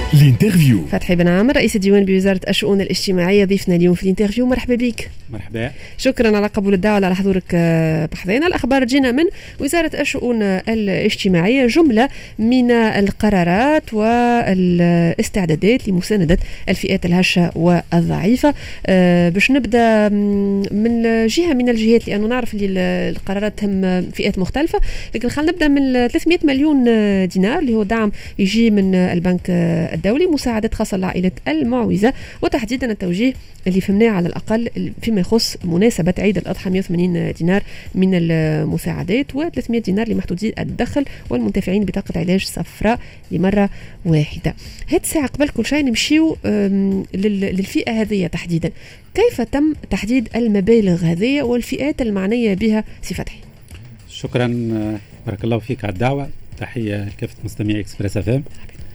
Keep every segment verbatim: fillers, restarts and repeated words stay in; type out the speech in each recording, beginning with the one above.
الانترفيو. فتحي بن عامر رئيس الديوان بوزارة الشؤون الاجتماعية ضيفنا اليوم في الانترفيو. مرحبا بك. مرحبا. شكرا على قبول الدعوة على حضورك بحثنا. الأخبار جينا من وزارة الشؤون الاجتماعية، جملة من القرارات والاستعدادات لمساندة الفئات الهشة والضعيفة. باش نبدأ من جهة من الجهات، لأنه نعرف اللي القرارات تهم فئات مختلفة، لكن خلينا نبدأ من ثلاثمئة مليون دينار اللي هو دعم يجي من البنك الدولي، مساعدة خاصة للعائلات المعوزة، وتحديدا التوجيه اللي فهمناه على الأقل فيما يخص مناسبة عيد الأضحى مئة وثمانين دينار من المساعدات، و300 دينار لمحدودي الدخل والمنتفعين بطاقة علاج صفراء لمرة واحدة. هاد الساعة قبل كل شيء نمشيو للفئة هذه تحديدا. كيف تم تحديد المبالغ هذه والفئات المعنية بها سي فتحي؟ شكرا، بارك الله فيك على الدعوة. تحية لكافة مستمعي إكسبريس اف ام.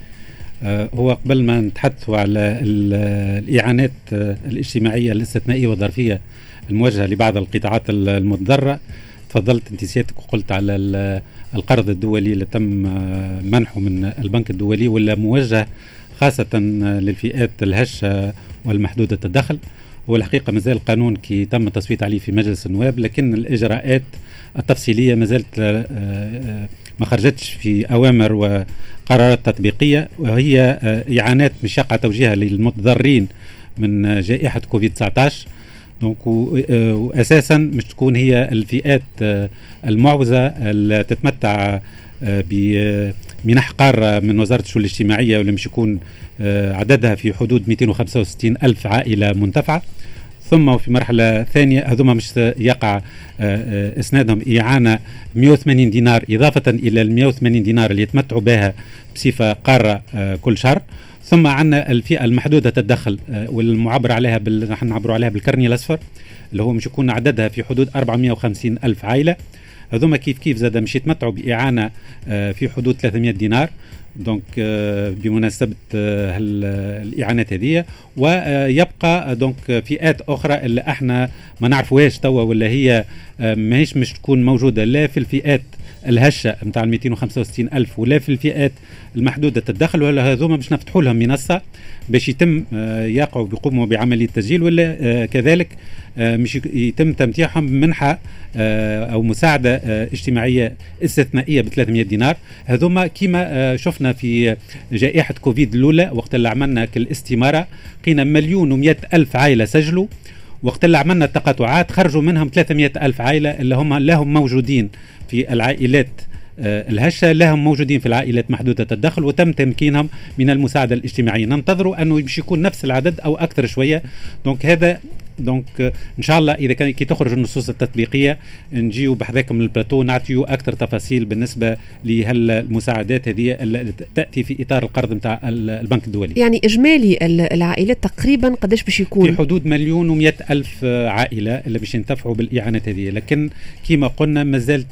هو قبل ما نتحدثوا على الإعانات الاجتماعية الاستثنائية والظرفية الموجهة لبعض القطاعات المتضررة، تفضلت انت سيادتك وقلت على القرض الدولي اللي تم منحه من البنك الدولي، ولا موجه خاصة للفئات الهشة والمحدودة الدخل. والحقيقة مازال القانون كي تم التصويت عليه في مجلس النواب، لكن الإجراءات التفصيلية ما زالت ما خرجتش في أوامر وقرارات تطبيقية، وهي إعانات مش يقع توجيهها للمتضررين من جائحة كوفيد تسعة عشر. دونك وأساسا مش تكون هي الفئات المعوزة اللي تتمتع بمنح قارة من وزارة الشؤون الاجتماعية، واللي مش يكون عددها في حدود مئتين وخمسة وستين ألف عائلة منتفعة. ثم في مرحلة ثانية هذوما مش يقع إسنادهم إعانة مئة وثمانين دينار إضافة إلى ال مئة وثمانين دينار اللي يتمتعوا بها بصفة قارة كل شهر. ثم عندنا الفئة المحدودة الدخل والمعبر عليها بال... نحن نعبروا عليها بالكرني الأصفر، اللي هو مش يكون عددها في حدود أربعمئة وخمسين ألف عائلة. هذوما كيف كيف زاد مش يتمتعوا بإعانة في حدود ثلاثمئة دينار. دونك بمناسبة الإعانات هذه، ويبقى دونك فئات أخرى اللي احنا ما نعرفوهاش توا، ولا هي ماهيش مش تكون موجودة لا في الفئات الهشة متاع مئتين وخمسة وستين ألف ولا في الفئات المحدودة الدخل، ولا هذوما باش نفتحوا لهم منصة باش يتم يقعوا بيقوموا بعملية تسجيل، ولا كذلك مش يتم تمتيحهم بمنحة أو مساعدة اجتماعية استثنائية ب ثلاثمئة دينار. هذوما كما شفنا في جائحة كوفيد الأولى، وقت اللي عملنا كالاستمارة قينا مليون ومئة ألف عائلة سجلوا، وقت اللي عملنا التقاطعات خرجوا منهم ثلاثمئة ألف عائلة اللي هم لهم موجودين في العائلات الهشة، لهم موجودين في العائلات محدودة الدخل، وتم تمكينهم من المساعدة الاجتماعية. ننتظروا أنه يمشي يكون نفس العدد أو أكثر شوية. دونك هذا دونك إن شاء الله إذا كان كي تخرج النصوص التطبيقية نجيو بحذاكم من البلاتو نعطيو أكثر تفاصيل بالنسبة لهالمساعدات هذه اللي تأتي في إطار القرض متاع البنك الدولي. يعني إجمالي العائلات تقريبا قداش باش يكون؟ في حدود مليون ومئة ألف عائلة اللي باش ينتفعوا بالإعانات هذه، لكن كما قلنا مازال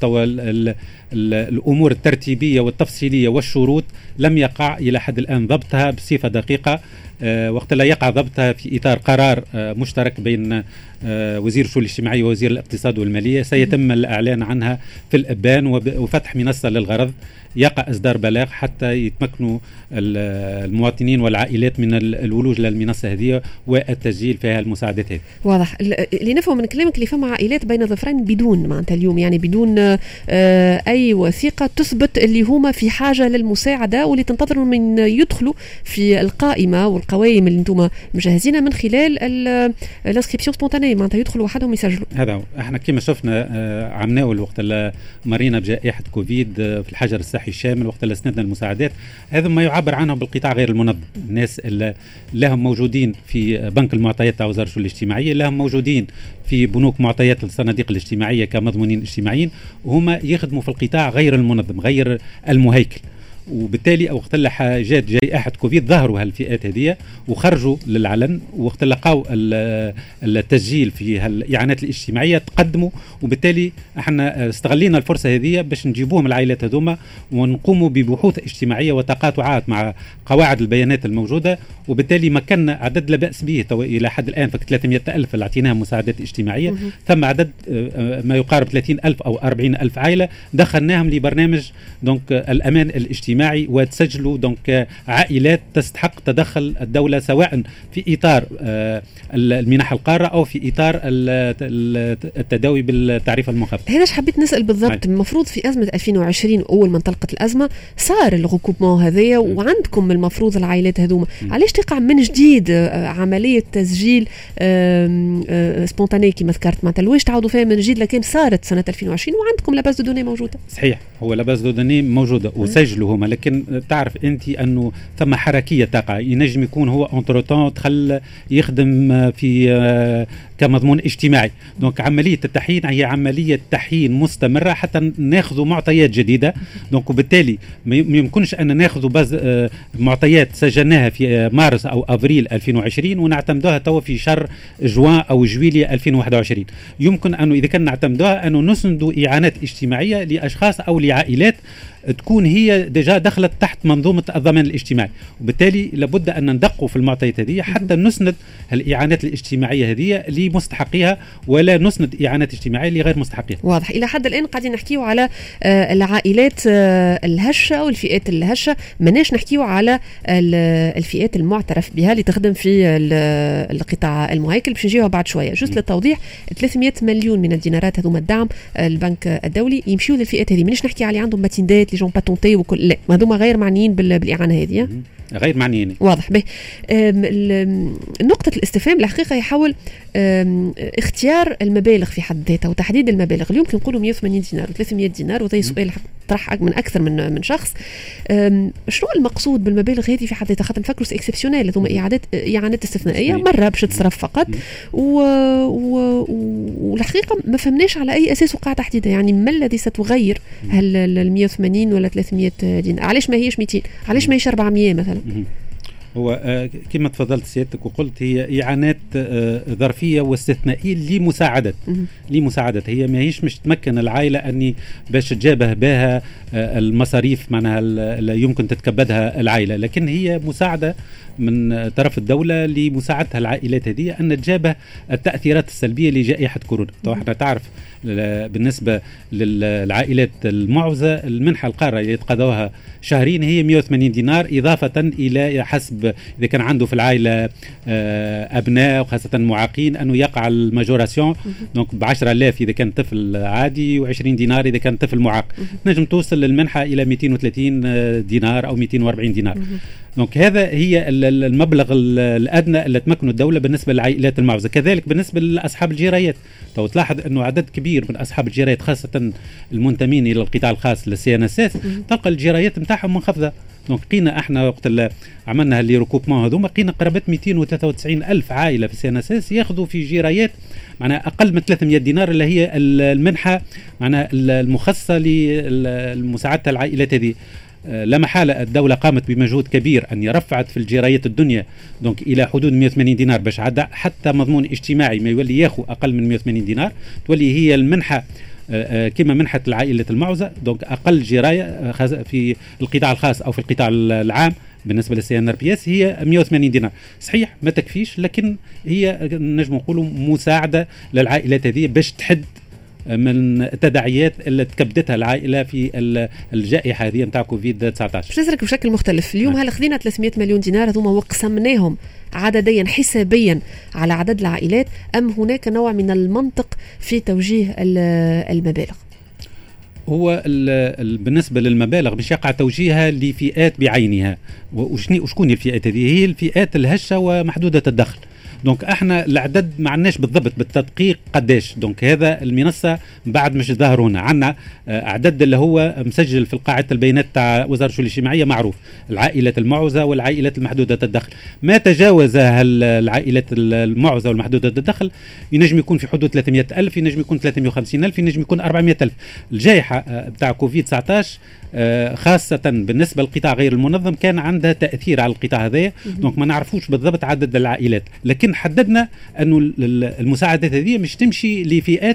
الأمور الترتيبية والتفصيلية والشروط لم يقع إلى حد الآن ضبطها بصفة دقيقة. أه وقت لا يقع ضبطها في إطار قرار أه مشترك بين أه وزير الشؤون الاجتماعية ووزير الاقتصاد والمالية، سيتم الإعلان عنها في الأبان وفتح منصة للغرض يقع إصدار بلاغ حتى يتمكنوا المواطنين والعائلات من الولوج للمنصة هذه والتسجيل فيها المساعدات هذه. واضح. اللي نفهم من كلامك اللي فما عائلات بين ظفرين بدون معناتها اليوم يعني بدون أي وثيقة تثبت اللي هما في حاجة للمساعدة، واللي تنتظروا من يدخلوا في القائمة والقوائم اللي انتم مجهزينها من خلال الانسكريبسيون سبونتانيه، معناتها يدخلوا وحدهم يسجلوا. هذا احنا كما شفنا عملناه الوقت اللي مرينا بجائحة كوفيد في الحجر الصحي الشامل، وقت اللي اسندنا المساعدات. هذا ما يعبر عنه بالقطاع غير المنظم، الناس اللي لهم موجودين في بنك المعطيات تاع وزارة الشؤون الاجتماعية، لهم موجودين في بنوك معطيات الصناديق الاجتماعية كمضمونين اجتماعيين، وهم يخدموا في القطاع غير المنظم غير المهيكل. وبالتالي وقت اللي جات جائحة كوفيد ظهروا هالفئات هذه وخرجوا للعلن، وقت اللي لقاو التسجيل في هالإعانات الاجتماعية تقدموا، وبالتالي احنا استغلينا الفرصة هذه باش نجيبوهم العائلات هذوما ونقوموا ببحوث اجتماعية وتقاطعات مع قواعد البيانات الموجودة، وبالتالي مكنا عدد لا بأس به إلى حد الآن فك ثلاثمئة ألف اللي اعطيناهم مساعدات اجتماعية، ثم عدد ما يقارب ثلاثين ألف أو أربعين ألف عائلة دخلناهم لبرنامج دونك الأمان الاجتماعي الاجتماعي وتسجلوا دونك عائلات تستحق تدخل الدولة سواء في إطار المنح القارة أو في إطار التداوي بالتعريف المنخفض. هنا حبيت نسأل بالضبط، المفروض في أزمة ألفين وعشرين أول ما انطلقت الأزمة صار الركوبمون هذايا وعندكم المفروض العائلات هذوما، علاش تقع من جديد عملية تسجيل سبونتاني كما ذكرت معناتها لواش تعودوا فيها من جديد لكن صارت سنة ألفين وعشرين وعندكم لاباز دو دوني موجودة؟ صحيح، هو لاباز دو دوني موجودة وسجلوا هما، لكن تعرف أنت أنه ثم حركية تقع، ينجم يكون هو انتروتون دخل يخدم في كمضمون اجتماعي. دونك عملية التحيين هي عملية تحيين مستمرة حتى ناخذ معطيات جديدة. دونك وبالتالي ما يمكنش أن ناخذ باز معطيات سجلناها في مارس أو أفريل ألفين وعشرين ونعتمدوها توا في شهر جوان أو جويلية ألفين وواحد وعشرين. يمكن أنه إذا كان نعتمدوها أنه نسندوا إعانات اجتماعية لأشخاص أو لعائلات تكون هي ديجا دخلت تحت منظومة الضمان الاجتماعي، وبالتالي لابد أن ندقوا في المعطيات هذه حتى نسند الإعانات الاجتماعية هذه لمستحقيها ولا نسند إعانات اجتماعية لغير مستحقيها. واضح. إلى حد الآن قاعدين نحكيو على آه العائلات آه الهشة أو الفئات الهشة، مناش نحكيو على الفئات المعترف بها اللي تخدم في القطاع المهيكل، باش نجيوها بعد شوية. جزء للتوضيح، ثلاثمئة مليون من الدينارات هذوما الدعم البنك الدولي يمشيو للفئات هذه، مناش نحكي على عندهم باتندات لي جون باتونتي وكل، لا هذوما غير معنيين بالاعانه هذه، غير معنيين. واضح. به نقطه الاستفهام الحقيقه يحاول اختيار المبالغ في حد ذاتها وتحديد المبالغ. اليوم كنقولوا مئة وثمانين دينار و300 دينار، وهذا سؤال طرح من اكثر من من شخص. شنو المقصود بالمبالغ هذه في حد ذاتها؟ خاطر نفكروا سي اكسبسيونيل، هذوما اعادات اعانات استثنائيه مره باش تصرف فقط، والحقيقه ما فهمناش على اي اساس وقع تحديدها. يعني ما الذي ستغير هل ال مئة وثمانين ولا ثلاثمئة دينار؟ علاش ما هيش مئتين؟ علاش ما هيش أربعمئة مثلا؟ هو آه كما تفضلت سيادتك وقلت هي إعانات آه ظرفية واستثنائية لمساعدة لمساعدة هي ما هيش مش تمكن العائلة أني باش تجابه بها آه المصاريف معناها اللي يمكن تتكبدها العائلة، لكن هي مساعدة من طرف الدولة لمساعدتها العائلات هذه أن تجابه التأثيرات السلبية لجائحة كورونا. طبعا احنا تعرف بالنسبة للعائلات المعوزة المنحة القارة اللي يتقاضوها شهرين هي مئة وثمانين دينار، إضافة إلى حسب إذا كان عنده في العائلة أبناء وخاصة معاقين أنه يقع الماجوراسيون دونك بعشرة آلاف إذا كان طفل عادي وعشرين دينار إذا كان طفل معاق، نجم توصل للمنحة إلى مئتين وثلاثين دينار أو مئتين وأربعين دينار. دونك هذا هي المبلغ الأدنى اللي تمكن الدولة بالنسبة للعائلات المعوزة. كذلك بالنسبة لأصحاب الجيريات، تو تلاحظ أنه عدد كبير من أصحاب الجيريات خاصة المنتمين إلى القطاع الخاص للسي ان اس اس تلقى الجيريات نتاعهم منخفضة. دونك قينا احنا وقت اللي عملنا اللي ركوبمون هذوما قينا قرابة مئتين وثلاثة وتسعين ألف عائلة في السي ان اس اس ياخذوا في جيريات معناها أقل من ثلاثمئة دينار اللي هي المنحة معناها المخصصة لمساعدة العائلات هذه. لا محالة الدولة قامت بمجهود كبير أن رفعت في الجيريات الدنيا دونك إلى حدود مئة وثمانين دينار باش عدا حتى مضمون اجتماعي ما يولي ياخو أقل من مئة وثمانين دينار، تولي هي المنحة كما منحة العائلة المعوزة دونك أقل جراية في القطاع الخاص أو في القطاع العام بالنسبة للسي ان ار بي اس هي مئة وثمانين دينار. صحيح ما تكفيش، لكن هي نجم نقولوا مساعدة للعائلات هذه باش تحد من التداعيات اللي تكبدتها العائله في الجائحه هذه نتاع كوفيد تسعة عشر. باش نسالك بشكل مختلف اليوم، هل خذينا ثلاثمئة مليون دينار هذوما وقسمناهم عدديا حسابيا على عدد العائلات، ام هناك نوع من المنطق في توجيه المبالغ؟ هو بالنسبة للمبالغ باش يقع توجيهها لفئات بعينها، وشكون الفئات هذه؟ هي الفئات الهشة ومحدودة الدخل. دونك احنا العدد ما عندناش بالضبط بالتدقيق قداش، دونك هذا المنصه بعد مش ظاهر هنا عندنا عدد اللي هو مسجل في قاعده البيانات تاع وزاره الشؤون الاجتماعيه معروف، العائلات المعوزه والعائلات المحدوده الدخل. ما تجاوز العائلات المعوزه والمحدوده الدخل ينجم يكون في حدود ثلاثمئة ألف، ينجم يكون ثلاثمئة وخمسين ألف، ينجم يكون أربعمئة ألف. الجائحه بتاع كوفيد تسعة عشر خاصة بالنسبة للقطاع غير المنظم كان عندها تأثير على القطاع هذا، دونك ما نعرفوش بالضبط عدد العائلات، لكن حددنا أنه المساعدات هذه مش تمشي لفئات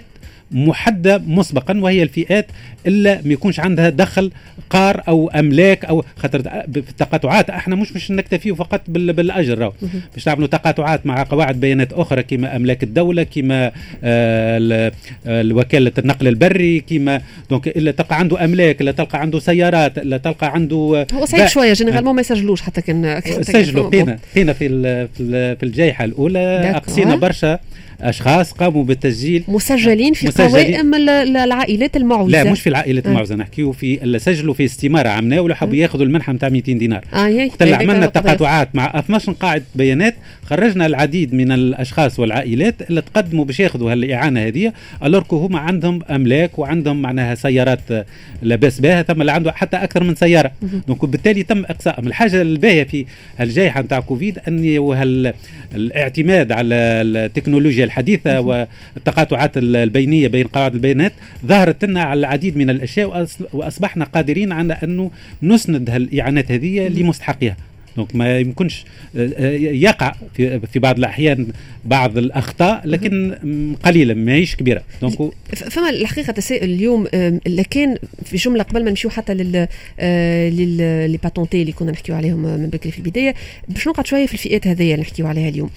محددة مسبقا، وهي الفئات إلا ما يكونش عندها دخل قار أو أملاك، أو خاطر في التقاطعات احنا مش مش نكتفيه فقط بالأجر، باش نعملوا تقاطعات مع قواعد بيانات أخرى كما أملاك الدولة، كما آه الوكالة النقل البري، كما دونك إلا تلقى عنده أملاك، إلا تلقى عنده سيارات، إلا تلقى عنده هو صعيب شوية جينيرالمون ما يسجلوش حتى كان سجلوا. هنا هنا في في الجائحة الأولى أقصينا برشا أشخاص قاموا بالتسجيل مسجلين في مسجلين قوائم العائلات المعوزة. لا مش في العائلات المعوزة، آه. نحكيو في اللي سجلوا في استمارة عمناه ولا حبوا ياخذوا المنحة نتاع مئتين دينار. آه طلع عملنا تقاطعات مع اثناش قاعدة بيانات، خرجنا العديد من الأشخاص والعائلات اللي تقدموا باش ياخذوا هالإعانة هذه، ألوركو هما عندهم أملاك وعندهم معناها سيارات لاباس بها، ثم اللي عنده حتى أكثر من سيارة. دونك بالتالي تم إقصائهم. الحاجة الباهية في الجائحة نتاع كوفيد أن الاعتماد على التكنولوجيا الحديثة والتقاطعات البينية بين قواعد البيانات ظهرت لنا على العديد من الأشياء، وأصبحنا قادرين على أنه نسند هالإعانات هذه لمستحقها. دونك ما يمكنش يقع في في بعض الأحيان بعض الأخطاء، لكن قليلة ماهيش كبيرة. دونك فما الحقيقة تساؤل اليوم، لكن في جملة قبل ما نمشيو حتى لل لل باتونتي اللي كنا نحكيو عليهم من بكري في البداية، باش نقعد شوية في الفئات هذه اللي نحكيو عليها اليوم.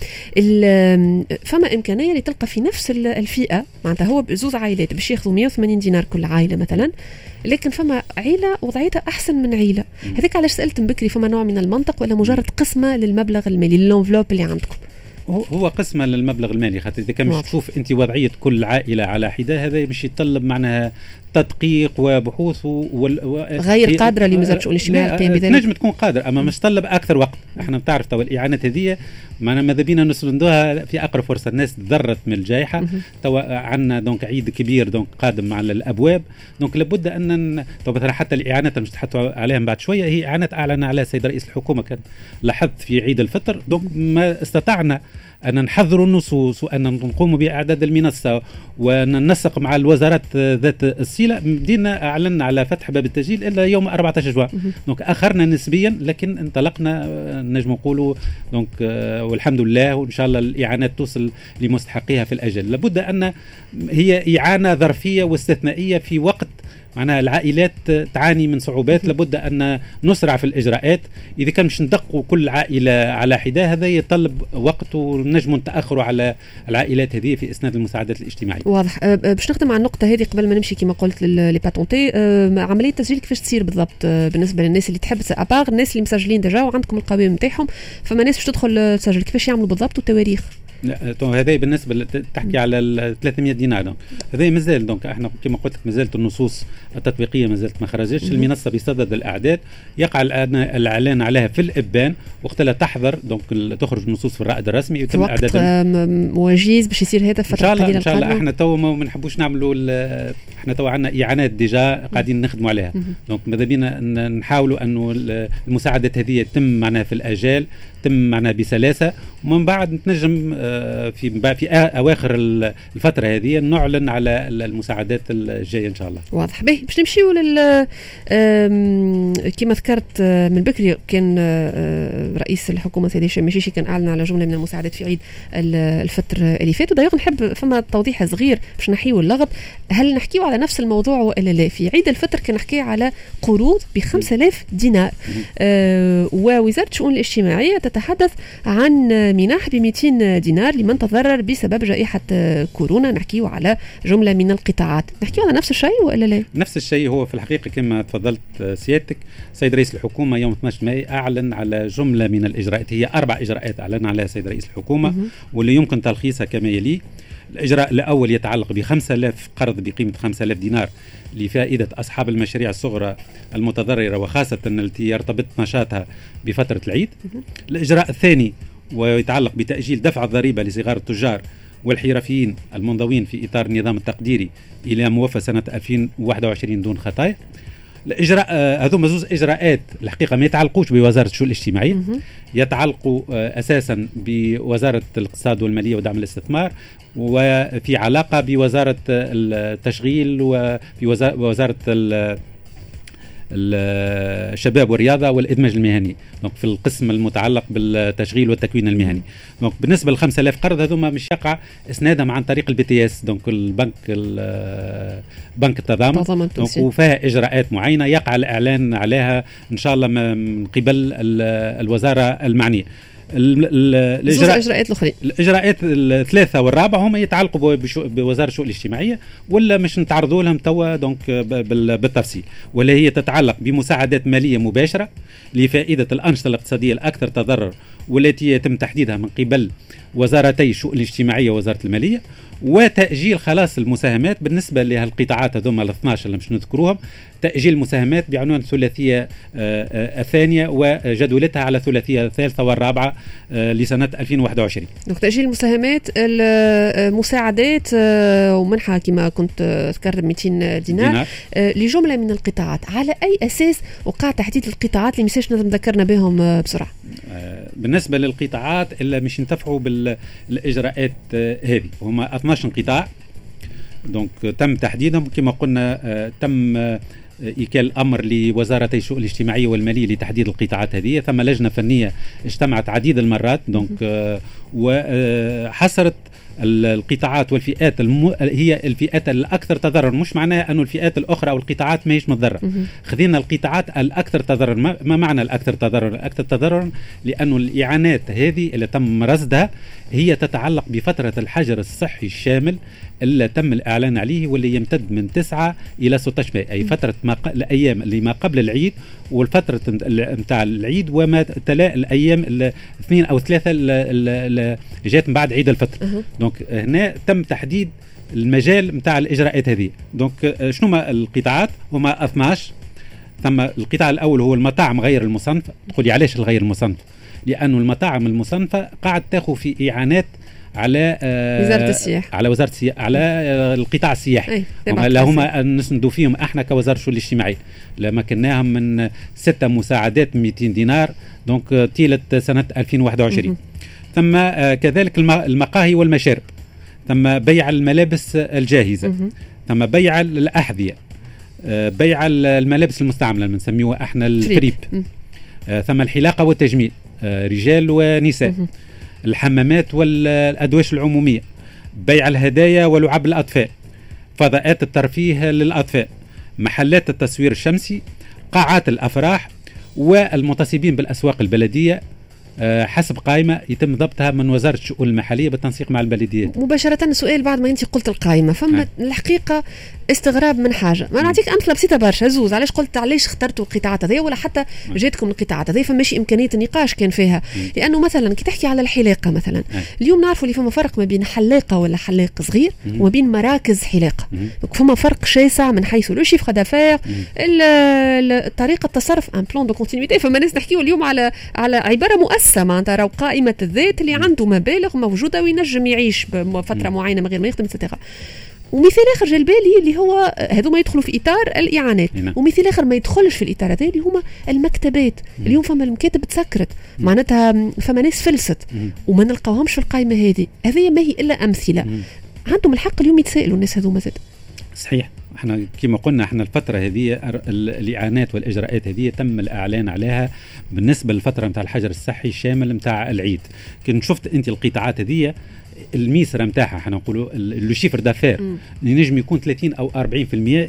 فما إمكانية اللي تلقى في نفس الفئة معناتها هو بزوز عائلات باش ياخذوا مئة وثمانين دينار كل عائلة مثلا، لكن فما عيلة وضعيتها أحسن من عيلة. هذاك علاش سألت بكري فما نوع من المنطق ولا مجرد قسمة للمبلغ المالي اللونفلوب اللي عندكم؟ هو قسمه للمبلغ المالي، خاطر اذا كان مش تشوف انت وضعيه كل عائله على حده، هذا باش يتطلب معناها تدقيق وبحوث وال... غير قادره لوزاره الشؤون الاجتماعيه القيام بذلك. نجم تكون قادر، اما مش تطلب اكثر وقت. احنا بتعرف تو الاعانات هذه معنا ماذا بينا نسندوها في اقرب فرصه. الناس تضرت من الجائحه، تو عندنا دونك عيد كبير دونك قادم على الابواب، دونك لابد ان تو مثلا حتى الاعانات اللي نتحدثوا عليها بعد شويه هي اعانات اعلن عليها السيد رئيس الحكومه، كان لاحظت في عيد الفطر. دونك ما استطعنا أن نحضروا النصوص وأن نقوم بإعداد المنصة وننسق مع الوزارات ذات الصلة. بدينا أعلنا على فتح باب التسجيل إلا يوم أربعة عشر جوان، دونك أخرنا نسبيا لكن انطلقنا نجم نقولوا دونك والحمد لله، وإن شاء الله الإعانات توصل لمستحقيها في الأجل. لابد أن هي إعانة ظرفية واستثنائية في وقت معناها العائلات تعاني من صعوبات، لابد أن نسرع في الإجراءات. إذا كان مش ندقوا كل عائلة على حدة هذا يطلب وقت، ونجم نتأخروا على العائلات هذه في إسناد المساعدات الاجتماعية. واضح. باش نختم على النقطة هذه قبل ما نمشي كما قلت لي باتونتي، عملية التسجيل كيفاش تصير بالضبط بالنسبة للناس اللي تحب أباغ الناس اللي مسجلين ديجا وعندكم القوائم نتاعهم، فما ناس باش تدخل تسجل كيفاش يعملوا بالضبط والتواريخ؟ لا هذا بالنسبه تحكي على ال ثلاثمئة دينار، هذا مازال دونك احنا كما قلت لك مازالت النصوص التطبيقيه مازالت ما خرجتش. المنصه بصدد الاعداد، يقع الان الاعلان عليها في الابان، وقتها تحضر دونك تخرج النصوص في الرائد الرسمي ويتم اعدادها وجيز باش يصير هذا في الفتره القليله. ان شاء الله احنا تو ما نحبوش نعملوا، احنا تو عندنا اعانات ديجا قاعدين نخدموا عليها، دونك ماذا بينا نحاولوا انه المساعدات هذه تتم معنا في الاجال، تم معنا بسلاسه، ومن بعد نتنجم في في اواخر الفتره هذه نعلن على المساعدات الجايه ان شاء الله. واضح. به باش نمشيو لل كما ذكرت من بكري، كان رئيس الحكومه سيدي هشام مشيشي كان اعلن على جمله من المساعدات في عيد الفطر اللي فات، ودايوغ نحب فما توضيح صغير باش نحيو اللغط. هل نحكيو على نفس الموضوع ولا لا؟ في عيد الفطر كان نحكي على قروض ب خمسة آلاف دينار، آه ووزاره الشؤون الاجتماعيه تتحدث عن منح ب مئتين دينار لمن تضرر بسبب جائحة كورونا. نحكيه على جملة من القطاعات، نحكيه على نفس الشيء ولا لا؟ نفس الشيء. هو في الحقيقة كما تفضلت سيادتك، سيد رئيس الحكومة يوم اثني عشر ماي أعلن على جملة من الإجراءات، هي أربع إجراءات أعلن عليها سيد رئيس الحكومة واللي يمكن تلخيصها كما يلي. الإجراء الأول يتعلق ب خمسة آلاف قرض بقيمة خمسة آلاف دينار لفائدة أصحاب المشاريع الصغرى المتضررة، وخاصة التي يرتبط نشاطها بفترة العيد. الإجراء الثاني ويتعلق بتأجيل دفع الضريبة لصغار التجار والحرفيين المنضوين في إطار النظام التقديري إلى موفى سنة ألفين وواحد وعشرين دون خطايا. الإجراء آه هذوما زوز إجراءات الحقيقة ما يتعلقوش بوزارة الشؤون الاجتماعية، يتعلقوا آه أساسا بوزارة الاقتصاد والمالية ودعم الاستثمار، وفي علاقة بوزارة التشغيل وفي وزارة الشباب والرياضه والادماج المهني، دونك في القسم المتعلق بالتشغيل والتكوين المهني. دونك بالنسبه ل خمسة آلاف قرض هذوما مش يقع اسنادهم عن طريق البي تي اس، دونك البنك بنك التضامن، وفيها اجراءات معينه يقع الاعلان عليها ان شاء الله من قبل الوزاره المعنيه. الإجراء الاجراءات الاخرى الاجراءات الثلاثه والرابعه هما يتعلقوا بوزاره الشؤون الاجتماعيه ولا مش نتعرضوا لهم توا دونك بالتفصيل، ولا هي تتعلق بمساعدات ماليه مباشره لفائده الانشطه الاقتصاديه الاكثر تضرر والتي يتم تحديدها من قبل وزارتي الشؤون الاجتماعيه ووزاره الماليه، وتاجيل خلاص المساهمات بالنسبه لهالقطاعات هذوما ال اثناش اللي مش نذكروهم، تاجيل المساهمات بعنوان الثلاثيه الثانيه وجدولتها على الثلاثيه الثالثه والرابعه لسنه ألفين وواحد وعشرين. دونك تاجيل المساهمات، المساعدات ومنحه كما كنت ذكرت مئتين دينار, دينار. لجمله من القطاعات، على اي اساس وقع تحديد القطاعات اللي مش لازم ذكرنا بهم بسرعه؟ بالنسبه للقطاعات اللي مش ينتفعوا بالاجراءات هذه هما اثناش قطاع، دونك تم تحديدهم كما قلنا. تم إيكال الأمر لوزارتي الشؤون الاجتماعية والمالية لتحديد القطاعات هذه، ثم لجنة فنية اجتمعت عديد المرات دونك وحصرت القطاعات والفئات الم... هي الفئات الأكثر تضرر، مش معناها أنه الفئات الأخرى أو القطاعات ما هيش متضرر. خذينا القطاعات الأكثر تضرر. ما معنى الأكثر تضرر؟ الأكثر تضرر لأنه الإعانات هذه اللي تم رصدها هي تتعلق بفترة الحجر الصحي الشامل اللي تم الإعلان عليه واللي يمتد من تسعة إلى ستة عشر ماي، أي فترة ما ق... الأيام اللي ما قبل العيد والفترة متاع العيد وما تلا الأيام الاثنين أو ثلاثة اللي جات من بعد عيد الفطر. دونك هنا تم تحديد المجال متاع الإجراءات هذه. دونك شنو ما القطاعات؟ هما اثناش. ثم القطاع الأول هو المطاعم غير المصنفة. تقولي علاش الغير المصنفة؟ لأنه المطاعم المصنفة قاعد تاخذ في إعانات على آه وزارة السياحة، على وزارة السياحة، على آه القطاع السياحي اللي هما نسندوا فيهم احنا كوزارة الشؤون الاجتماعية، لما كناهم من ستة مساعدات مئتين دينار دونك طيلة سنة ألفين وواحد وعشرين. ثم آه كذلك المقاهي والمشارب، ثم بيع الملابس الجاهزة، ثم بيع الأحذية، آه بيع الملابس المستعملة اللي بنسميوها احنا الفريب، آه ثم الحلاقة والتجميل، آه رجال ونساء، الحمامات والأدواش العمومية، بيع الهدايا ولعب الأطفال، فضاءات الترفيه للأطفال، محلات التصوير الشمسي، قاعات الأفراح، والمنتصبين بالأسواق البلدية حسب قائمة يتم ضبطها من وزارة الشؤون المحلية بالتنسيق مع البلديات. مباشرة سؤال بعد ما أنت قلت القائمة، فما الحقيقة استغراب من حاجة، ما نعطيك أمثلة بسيطة برشا. زوز علاش قلت علاش اخترتوا القطاعات هذه ولا حتى جاتكم القطاعات هذه؟ فماشي إمكانية النقاش كان فيها، لأنه مثلا كي تحكي على الحلاقة مثلا اليوم نعرفوا اللي فما فرق ما بين حلاقة ولا حلاق صغير وما بين مراكز حلاقة، فما فرق شاسع من حيث لو شيفر دافير، طريقة التصرف، ان بلان دو كونتينيتي. فما ناس نحكيوا اليوم على على عبارة مؤسسة معناتها راهو قائمة الذات اللي عنده مبالغ موجودة وينجم يعيش بفترة معينة من غير ما يخدم سترا. ومثال اخر جا البالي اللي هو هذو ما يدخلوا في اطار الاعانات، ومثال اخر ما يدخلش في الاطار هذا اللي هما المكتبات. اليوم فما المكاتب تسكرت، معناتها فما ناس فلست وما نلقاوهمش في القائمه هذه. هذه ما هي الا امثله. عندهم الحق اليوم يتسائلوا الناس هذو مازال. صحيح، احنا كما قلنا احنا الفتره هذه الاعانات والاجراءات هذه تم الاعلان عليها بالنسبه للفتره نتاع الحجر الصحي الشامل نتاع العيد. كنت شفت انت القطاعات هذه الميسره نتاعها احنا نقولوا لو شيفر دافير ينجم يكون ثلاثين او أربعين بالمئة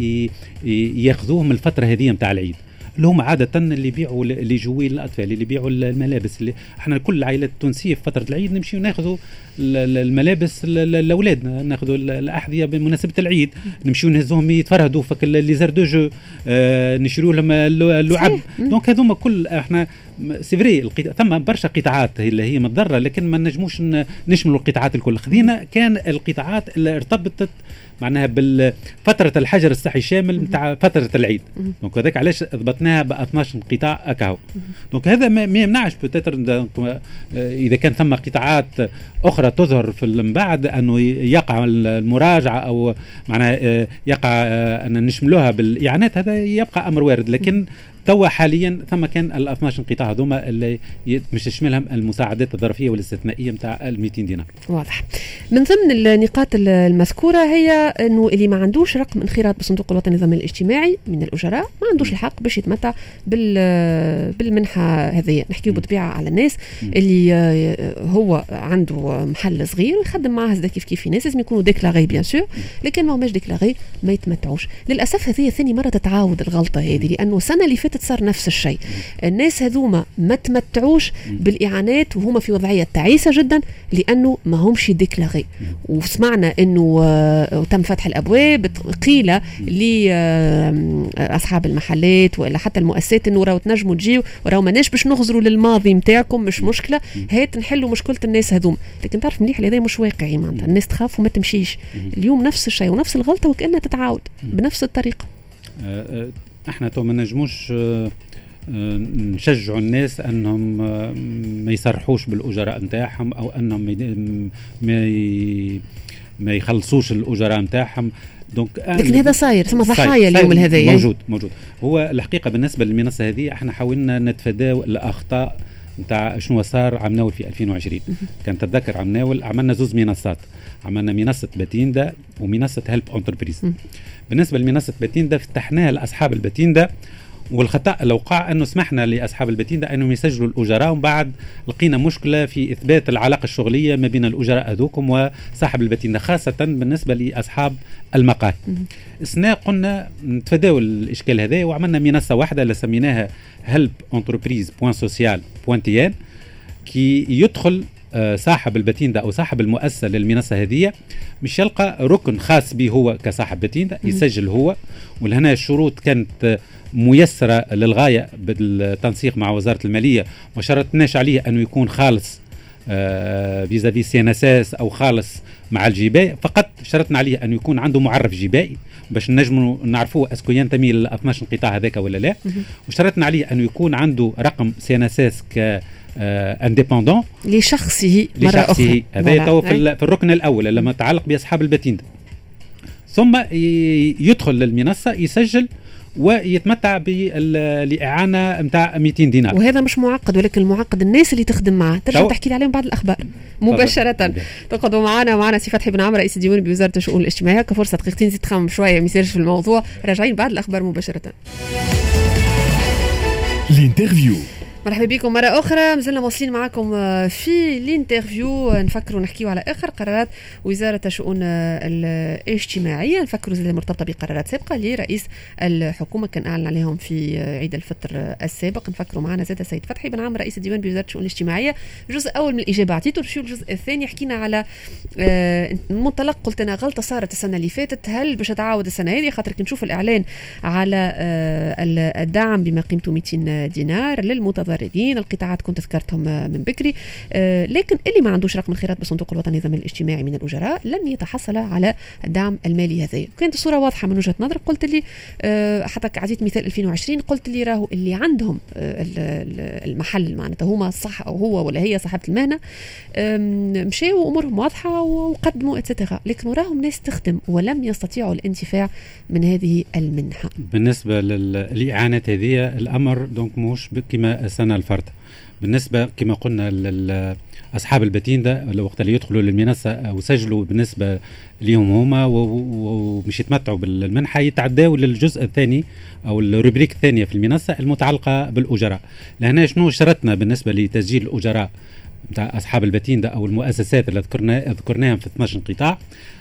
ياخذوه من الفتره هذه نتاع العيد، اللي هم عاده اللي يبيعوا اللي جوي الاطفال، اللي يبيعوا الملابس. اللي احنا كل العائلات التونسيه في فتره العيد نمشي وناخذوا الملابس لاولادنا، ناخذوا الاحذيه بمناسبه العيد، نمشيو نهزوهم يتفرهدوا فك لي زار دو جو، آه نشريوا لهم اللعب. دونك هذوما كل احنا سي فري القطاع ثم برشا قطاعات اللي هي متضرره، لكن ما نجموش نشملوا القطاعات الكل. خذينا كان القطاعات اللي ارتبطت معناها بالفتره الحجر الصحي الشامل نتاع فتره العيد. دونك هذاك علاش ضبطناها ب اثناش قطاع اكاو. دونك هذا ما يمنعش بوتيتر اذا كان ثم قطاعات اخرى تظهر في من بعد انه يقع المراجعه او معناها يقع ان نشملوها بالاعانات، هذا يبقى امر وارد. لكن توا حاليا ثم كان ال اثناش انقطاع هذوما اللي مش تشملهم المساعدات الظرفيه والاستثنائيه نتاع ال مئتين دينار. واضح. من ضمن النقاط المذكوره هي انه اللي ما عندوش رقم انخراط بالصندوق الوطني للضمان الاجتماعي من الاجراء ما عندوش الحق باش يتمتع بال بالمنحه هذه. نحكيو بالطبيعه على الناس اللي هو عنده محل صغير ويخدم معاه هذا كيف كيف ناس لازم يكونوا ديكلاري بيان سور، لكن ما هماش ديكلاري ما يتمتعوش. للاسف هذه ثاني مره تتعاود الغلطه هذه، لانه السنه اللي فاتت صار نفس الشيء. الناس هذوما ما تمتعوش بالاعانات وهما في وضعيه تعيسه جدا لانه ما همش ديكلاري. وسمعنا انه تم فتح الابواب قيل لاصحاب المحلات والا حتى المؤسسات انه راهو تنجموا تجيو وراهو ماناش باش نغزروا للماضي نتاعكم، مش مشكله، هات نحلوا مشكله الناس هذوما. لكن تعرف مليح هذا مش واقعي، معناتها الناس تخاف وما تمشيش. اليوم نفس الشيء ونفس الغلطه وكانها تتعاود بنفس الطريقه. احنا تو ما نجموش نشجعوا الناس انهم ما يصرحوش بالاجراء نتاعهم او انهم ما ما يخلصوش الاجراء نتاعهم. دونك لكن هذا صاير ثم ضحايا اليوم الهذايا موجود موجود. هو الحقيقه بالنسبه للمنصه هذه احنا حاولنا نتفاداو الاخطاء نتاع شنو صار عم ناول في ألفين وعشرين. كان تتذكر عم ناول عملنا زوز منصات، عملنا منصه باتيندا ومنصه هيلب انتربريز. بالنسبه لمنصه باتيندا فتحناها لاصحاب الباتيندا، والخطأ اللي وقع أنه سمحنا لأصحاب الباتيندا أنهم يسجلوا الأجراء، ومن بعد لقينا مشكلة في إثبات العلاقة الشغلية ما بين الأجراء هذوكم وصاحب الباتيندا، خاصة بالنسبة لأصحاب المقاهي. إسنا قلنا نتفاداو الإشكال هذا وعملنا منصة واحدة اللي سميناها هيلب انتربريز بوان سوسيال بوان تي ان، كي يدخل صاحب الباتيندا أو صاحب المؤسسة للمنصة هذه مش يلقى ركن خاص به هو كصاحب باتيندا، يسجل هو. ولهنا الشروط كانت ميسرة للغاية بالتنسيق مع وزارة المالية، ما شرطناش عليه أنه يكون خالص فيزافي سي ان اس اس أو خالص مع الجباء، فقط شرطنا عليه أنه يكون عنده معرف جبائي باش نجموا نعرفوه اسكو ينتمي ل اثناش انقطاع هذاك ولا لا. وشرطنا عليه أنه يكون عنده رقم سي ان اس اس ك انديبوندون لشخصه مرة أخرى. هذا تو في, في الركن الأول لما يتعلق بأصحاب الباتيندا. ثم يدخل للمنصة يسجل ويتمتع بالإعانة متاع مئتين دينار. وهذا مش معقد، ولكن المعقد الناس اللي تخدم معه. ترجع تحكي لي عليهم بعد الأخبار مباشرة. تقعدوا معنا معنا سي فتحي بن عمرو رئيس الديوان بوزارة الشؤون الاجتماعية. كفرصة دقيقتين زيد تخمم شوية ما يصيرش في الموضوع. راجعين بعد الأخبار مباشرة. الانترفيو. مرحبا بكم مرة أخرى، مازلنا مواصلين معكم في الانترفيو. نفكروا نحكيوا على آخر قرارات وزارة الشؤون الاجتماعية. نفكروا زي مرتبطة بقرارات سابقة لرئيس الحكومة كان أعلن عليهم في عيد الفطر السابق. نفكروا معنا زاد السيد فتحي بن عمرو رئيس الديوان بوزارة الشؤون الاجتماعية. الجزء الأول من الإجابة عطيته، نمشيو الجزء الثاني حكينا على منطلق قلت أنا غلطة صارت السنة اللي فاتت، هل باش تعاود السنة هذه؟ خاطر كنشوف الإعلان على الدعم بما قيمته مئتين دينار للمتضررين القطاعات كنت ذكرتهم من بكري، آه لكن اللي ما عندوش رقم انخراط بالصندوق الوطني للضمان الاجتماعي من الأجراء لن يتحصل على الدعم المالي هذا. كانت الصورة واضحة من وجهة نظرك. قلت لي آه حتى عزيت مثال ألفين وعشرين، قلت لي راهو اللي عندهم آه المحل معناتها هما صح أو هو ولا هي صاحبة المهنة مشاو أمورهم واضحة وقدموا اتسيتيرا، لكن وراهم ناس تخدم ولم يستطيعوا الانتفاع من هذه المنحة. بالنسبة للإعانات هذه الأمر دونك موش كما سنة الفرد. بالنسبة كما قلنا لأصحاب الباتيندا وقت اللي يدخلوا للمنصة وسجلوا بالنسبة ليهم هما ومش يتمتعوا بالمنحة يتعداوا للجزء الثاني أو الروبريك الثانية في المنصة المتعلقة بالأجراء. لهنا شنو شرطنا بالنسبة لتسجيل الأجراء بتاع أصحاب الباتيندا أو المؤسسات اللي ذكرنا ذكرناهم في اثناش انقطاع؟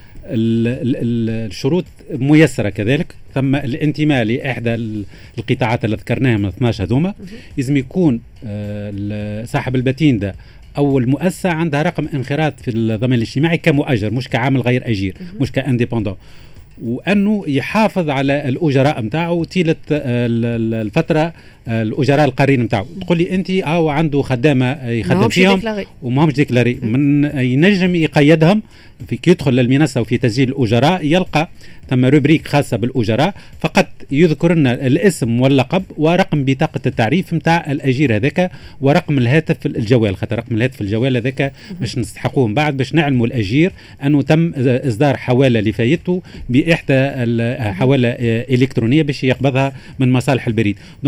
الشروط ميسرة كذلك. ثم الانتماء لإحدى القطاعات اللي ذكرناها من اثناش هذوما لازم يكون صاحب الباتيندا أو المؤسسة عندها رقم انخراط في الضمان الاجتماعي كمؤجر مش كعامل غير أجير مش كانديبوندون، وأنه يحافظ على الأجراء متاعه طيلة الفترة الأجراء القارين متاعه. تقول لي أنت أو عنده خدامة يخدم فيهم وما همش ديكلاري، من ينجم يقيدهم في يدخل للمنصة وفي تسجيل الأجراء يلقى ثم روبريك خاصة بالأجراء فقط يذكر لنا الاسم واللقب ورقم بطاقة التعريف متاع الأجير هذاك ورقم الهاتف الجوال، خاطر رقم الهاتف الجوال هذاك باش نستحقوه من بعد باش نعلموا الأجير أنه تم إصدار حوالة لفايته بإحدى الحوالة إلكترونية باش يقبضها من مصالح البريد. دونك شرط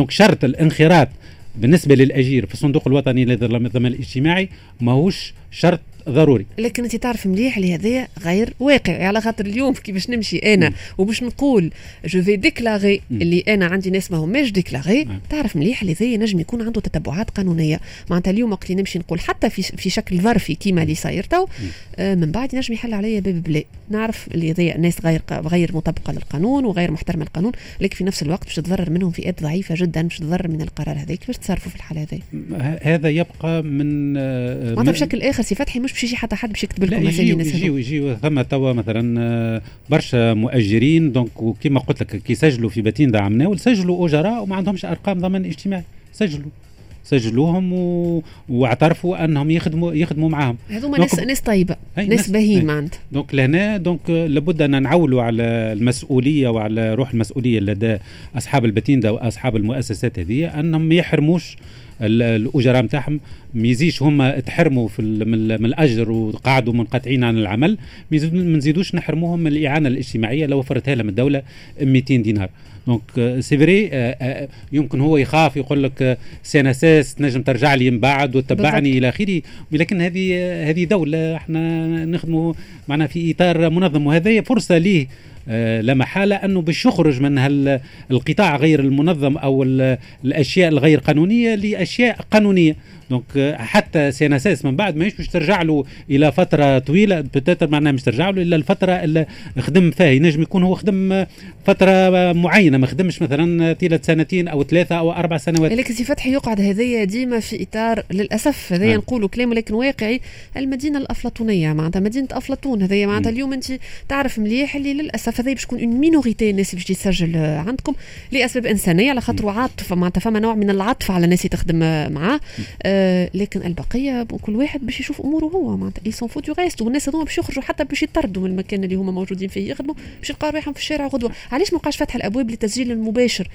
الانخراط بالنسبه للاجير في الصندوق الوطني للضمان الاجتماعي ماهوش شرط ضروري. لكن انت تعرف مليح اللي هذا غير واقعي، على خاطر اليوم كيفاش نمشي انا وباش نقول جو في ديكلاري اللي انا عندي ناس ما هماش ديكلاري، تعرف مليح اللي ذي نجم يكون عنده تتبعات قانونيه. معناتها اليوم وقت اللي نمشي نقول حتى في في شكل ظرفي كيما اللي صاير تو آه من بعد نجم يحل عليا باب بلا، نعرف اللي ذي ناس غير غير مطبقه للقانون وغير محترمه القانون، لكن في نفس الوقت باش تتضرر منهم فئات ضعيفه جدا، باش تتضرر من القرار هذاك. كيفاش تصرفوا في الحاله هذه؟ هذا يبقى من معناتها بشكل اخر سي فتحي مش باش يجي حتى حد باش يكتب لكم يجيو يجيو يجيو ثم توا مثلا برشا مؤجرين دونك وكما قلت لك كي سجلوا في باتيندا عمناول سجلوا اجراء وما عندهمش ارقام ضمان اجتماعي، سجلوا سجلوهم و... واعترفوا انهم يخدموا يخدموا معاهم. هذوما ناس ناس طيبه، ناس باهين معناتها. دونك لهنا دونك لابد ان نعولوا على المسؤوليه وعلى روح المسؤوليه لدى اصحاب الباتيندا واصحاب المؤسسات هذه، انهم ما يحرموش الاجراء نتاعهم، ما يزيدش هما تحرموا في من الاجر وقعدوا منقطعين عن العمل، ما نزيدوش نحرموهم من الاعانه الاجتماعيه لو وفرتها لهم الدوله مئتين دينار. دونك سي فري يمكن هو يخاف يقول لك سي ان اس اس تنجم ترجع لي من بعد وتتبعني الى اخره، ولكن هذه هذه دوله احنا نخدموا معنا في اطار منظم، وهذه فرصه ليه آه لا محاله انه باش يخرج من القطاع غير المنظم او الاشياء الغير قانونيه لاشياء قانونيه. دونك حتى سي ان اس اس من بعد ماهيش باش ترجع له الى فتره طويله، بتاتر معناها مش ترجع له الا الفتره اللي خدم فيها، ينجم يكون هو خدم فتره معينه، ما خدمش مثلا طيله سنتين او ثلاثه او اربع سنوات. لكن سي فتحي يقعد هذايا ديما في اطار للاسف هذايا آه. نقولوا كلام لكن واقعي، المدينه الافلاطونيه معناتها مدينه افلاطون هذايا معناتها. اليوم انت تعرف مليح اللي للاسف هذايا باش تكون اون مينوريتي الناس اللي باش تسجل عندكم لاسباب انسانيه، على خاطر عاطفه معناتها فما نوع من العطف على الناس اللي تخدم معاه. آه لكن البقيه كل واحد باش يشوف اموره هو معناتها اي سون فو دو ريست، والناس هذوما باش يخرجوا حتى باش يطردوا من المكان اللي هما موجودين فيه يخدموا، باش يلقاو رواحهم في الشارع غدوه. علاش ما بقاش فتح الابواب للتسجيل المباشر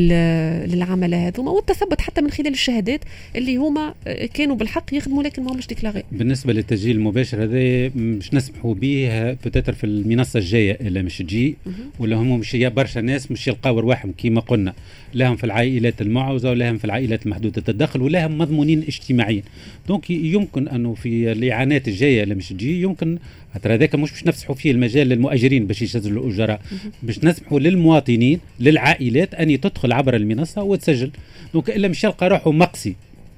للعملاء هذوما والتثبت حتى من خلال الشهادات اللي هما كانوا بالحق يخدموا لكن ما همش ديكلاري؟ بالنسبه للتسجيل المباشر هذا مش نسمحوا به بتاتر في المنصه الجايه اللي مش تجي، ولا هم مش برشا ناس مش يلقاو رواحهم كيما قلنا، لهم في العائلات المعوزه ولهم في العائلات المحدوده الدخل ولهم مضمونين اجتماعيين. دونك يمكن انه في الاعانات الجايه اللي مش تجي يمكن ترى هذاك مش باش نفسحوا فيه المجال للمؤجرين باش يسجلوا الاجراء، باش نسمحوا للمواطنين للعائلات ان تدخل عبر المنصه وتسجل. دونك الا مش يلقى روحه مقصي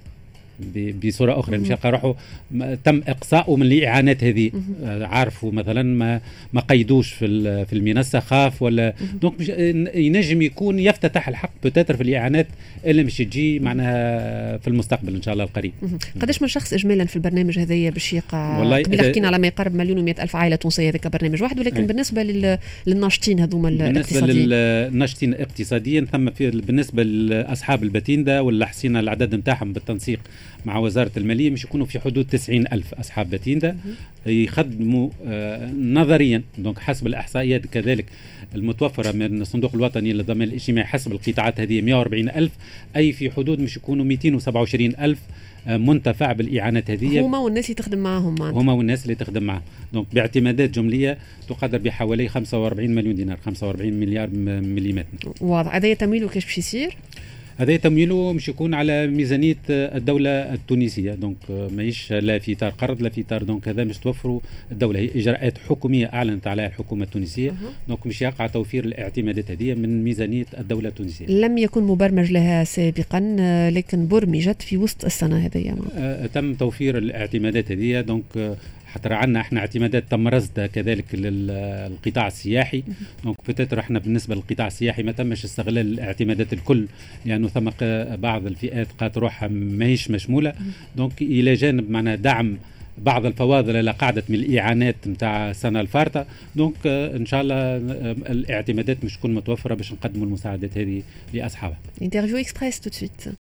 بصوره اخرى، مش يلقى روحه تم اقصاؤه من الاعانات هذه، عارفوا مثلا ما ما قيدوش في في المنصه خاف ولا دونك مش ينجم يكون يفتتح الحق بتاتر في الاعانات اللي مش تجي معناها في المستقبل ان شاء الله القريب. قداش من شخص اجمالا في البرنامج هذايا باش يقع؟ قبل حكينا على ما يقرب مليون ومئة الف عائله تونسيه هذاك برنامج واحد، ولكن أي. بالنسبه لل... للناشطين هذوما الاقتصاديين، بالنسبه للناشطين اقتصاديا ثم في بالنسبه لاصحاب الباتيندا واللي حسينا العدد نتاعهم بالتنسيق مع وزارة المالية مش يكونوا في حدود تسعين ألف أصحاب باتيندا يخدموا آه نظريا. دونك حسب الإحصائيات كذلك المتوفرة من الصندوق الوطني للضمان الاجتماعي حسب القطاعات هذه مئة وأربعين ألف، أي في حدود مش يكونوا مئتين وسبعة وعشرين ألف آه منتفع بالإعانات هذه، هما والناس اللي تخدم معهم معناتها. هما والناس اللي تخدم معهم. دونك باعتمادات جملية تقدر بحوالي خمسة وأربعين مليون دينار، خمسة وأربعين مليار مليمتر. واضح. هذا تمويله كيف باش يصير؟ هذا تمويله مش يكون على ميزانية الدولة التونسية، دونك ماهيش لا في إطار قرض لا في إطار، دونك هذا مش توفروا الدولة، هي إجراءات حكومية أعلنت عليها الحكومة التونسية. أه. دونك مش يقع توفير الاعتمادات هذه من ميزانية الدولة التونسية. لم يكن مبرمج لها سابقا لكن برمجت في وسط السنة هذه. أه تم توفير الاعتمادات هذه. دونك حتى عندنا احنا اعتمادات تم رصدها كذلك للقطاع السياحي. دونك بتاتر احنا بالنسبه للقطاع السياحي ما تمش استغلال الاعتمادات الكل لانه ثم بعض الفئات قالت روحها ماهيش مشموله. دونك الى جانب معنا دعم بعض الفواضل الى قاعده من الاعانات نتاع السنه الفارطه. دونك ان شاء الله الاعتمادات مش تكون متوفره باش نقدموا المساعدات هذه لاصحابها. انترفيو اكسبريس تو سويت.